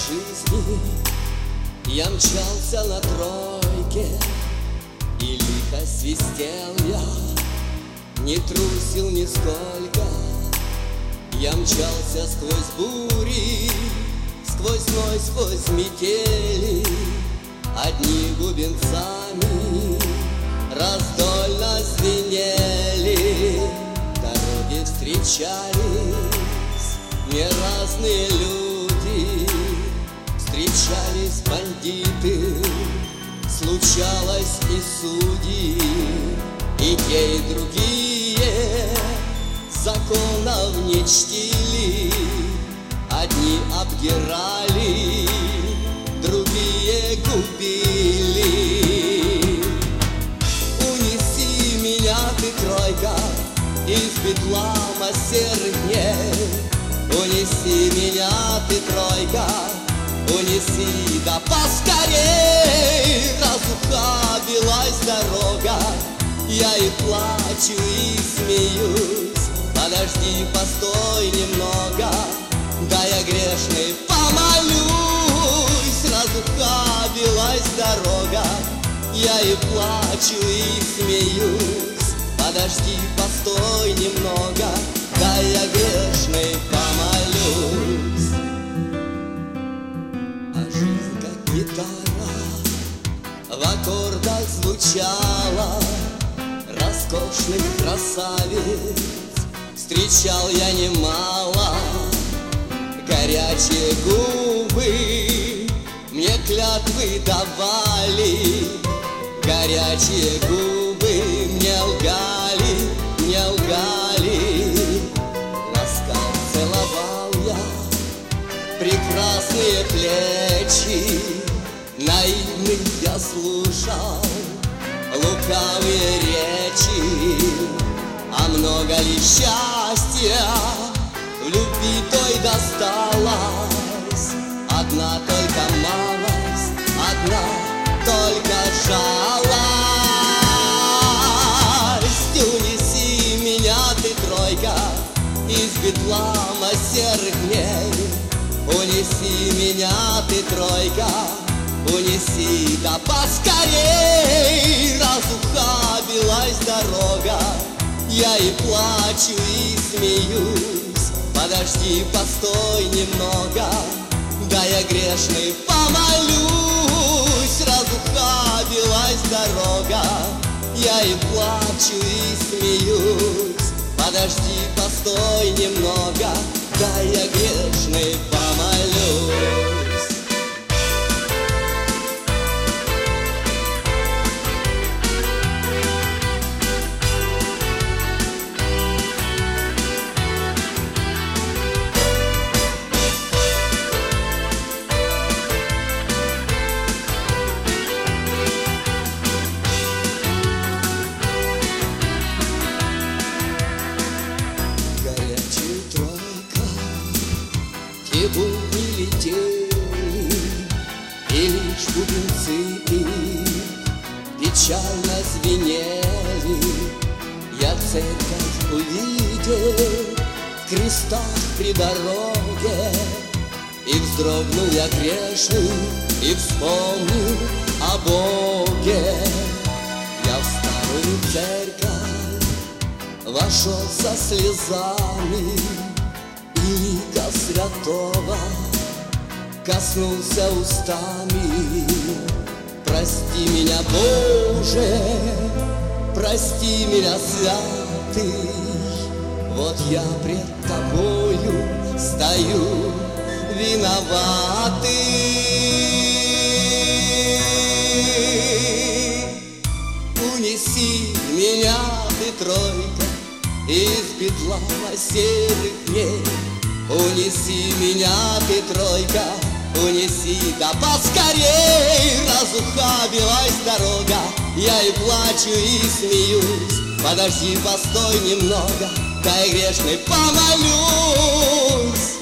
жизни я мчался на тройке, и лихо свистел я, не трусил нисколько. Я мчался сквозь бури, сквозь зной, сквозь метели. Одни бубенцами раздольно звенели. Дороги встречались, мне разные люди. Встречались бандиты, случалось и судьи, и те, и другие законов не чтили. Одни обдирали, другие губили. Унеси меня, ты, тройка, из бедлама серых дней. Унеси меня, ты, тройка, унеси, да поскорей. Разухабилась дорога, я и плачу, и смеюсь. Подожди, постой немного, да я грешный помолюсь. Разухабилась дорога, я и плачу, и смеюсь. Подожди, постой немного, да я грешный помолюсь. А жизнь как гитара в аккордах звучала. Роскошных красавиц встречал я немало. Горячие губы мне клятвы давали. Горячие губы мне лгали, не лгали. Ласкал, целовал я прекрасные плечи. Наивных я слушал лукавые речи. А много ли счастья в любви той досталось? Одна только малость, одна только жалость. Унеси меня, ты, тройка, из бедлама серых дней. Унеси меня, ты, тройка, унеси, да поскорей. Разухабилась дорога, я и плачу, и смеюсь. Подожди, постой немного, да я грешный помолюсь. Разухабилась дорога, я и плачу, и смеюсь. Подожди, постой немного, да я грешный помолюсь. И будни летели, и лишь бубенцы печально звенели. Я церковь увидел в крестах при дороге, и вздрогнул я грешный, и вспомнил о Боге. Я в старую церковь вошел со слезами, и лика святого коснулся устами. Прости меня, Боже, прости меня, святый. Вот я пред тобою стою виноватый. Унеси меня, ты, тройка, из бедлама серых дней. Унеси меня, ты, тройка, унеси, да поскорей. Разухабилась дорога, я и плачу, и смеюсь. Подожди, постой немного, да я грешный помолюсь.